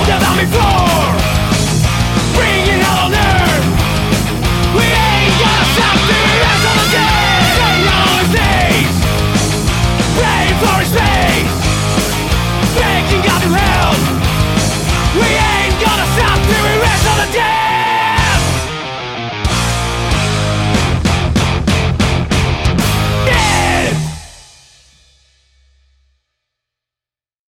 down on me floor, bringing hell on earth. We ain't gonna stop the rest of the day. Staying on his knees, praying for his face, begging God to help. We ain't gonna stop the rest of the day.